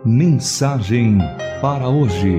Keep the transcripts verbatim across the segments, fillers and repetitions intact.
Mensagem para hoje.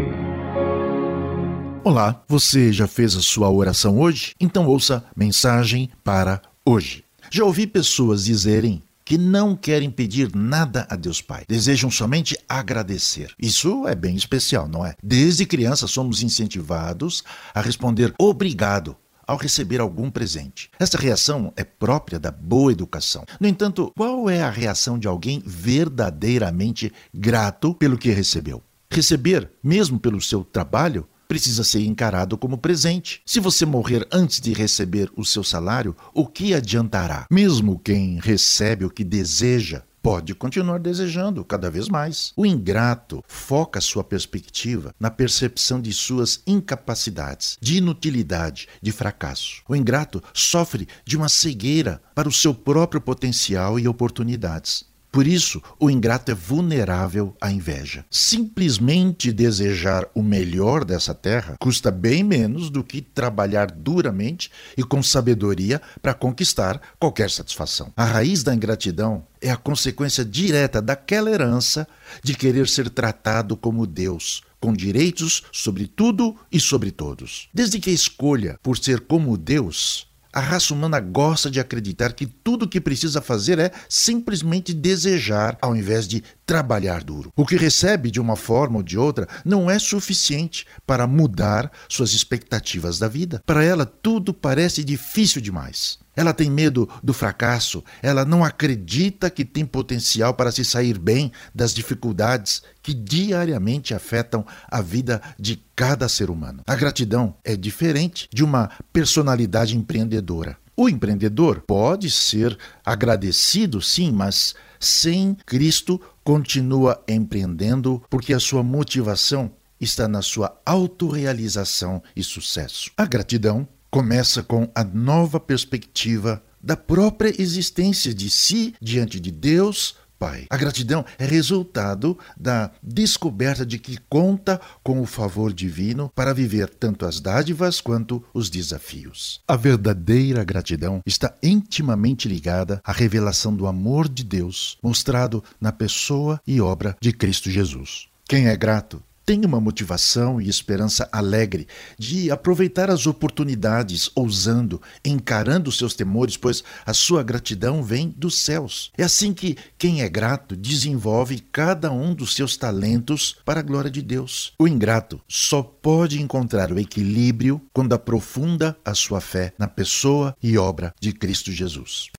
Olá, você já fez a sua oração hoje? Então ouça Mensagem para hoje. Já ouvi pessoas dizerem que não querem pedir nada a Deus Pai. Desejam somente agradecer. Isso é bem especial, não é? Desde criança somos incentivados a responder obrigado ao receber algum presente. Essa reação é própria da boa educação. No entanto, qual é a reação de alguém verdadeiramente grato pelo que recebeu? Receber, mesmo pelo seu trabalho, precisa ser encarado como presente. Se você morrer antes de receber o seu salário, o que adiantará? Mesmo quem recebe o que deseja, pode continuar desejando cada vez mais. O ingrato foca sua perspectiva na percepção de suas incapacidades, de inutilidade, de fracasso. O ingrato sofre de uma cegueira para o seu próprio potencial e oportunidades. Por isso, o ingrato é vulnerável à inveja. Simplesmente desejar o melhor dessa terra custa bem menos do que trabalhar duramente e com sabedoria para conquistar qualquer satisfação. A raiz da ingratidão é a consequência direta daquela herança de querer ser tratado como Deus, com direitos sobre tudo e sobre todos. Desde que a escolha por ser como Deus, a raça humana gosta de acreditar que tudo o que precisa fazer é simplesmente desejar, ao invés de trabalhar duro. O que recebe de uma forma ou de outra não é suficiente para mudar suas expectativas da vida. Para ela, tudo parece difícil demais. Ela tem medo do fracasso, ela não acredita que tem potencial para se sair bem das dificuldades que diariamente afetam a vida de cada ser humano. A gratidão é diferente de uma personalidade empreendedora. O empreendedor pode ser agradecido, sim, mas sem Cristo continua empreendendo porque a sua motivação está na sua autorrealização e sucesso. A gratidão começa com a nova perspectiva da própria existência de si diante de Deus Pai. A gratidão é resultado da descoberta de que conta com o favor divino para viver tanto as dádivas quanto os desafios. A verdadeira gratidão está intimamente ligada à revelação do amor de Deus mostrado na pessoa e obra de Cristo Jesus. Quem é grato tem uma motivação e esperança alegre de aproveitar as oportunidades, ousando, encarando seus temores, pois a sua gratidão vem dos céus. É assim que quem é grato desenvolve cada um dos seus talentos para a glória de Deus. O ingrato só pode encontrar o equilíbrio quando aprofunda a sua fé na pessoa e obra de Cristo Jesus.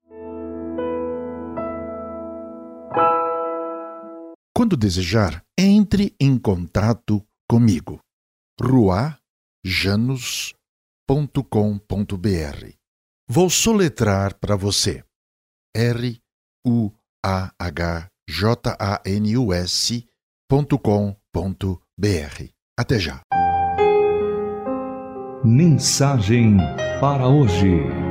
Quando desejar, entre em contato comigo. rua janus ponto com ponto b r. Vou soletrar para você. R U A H J A N U S ponto com ponto b r. Até já. Mensagem para hoje.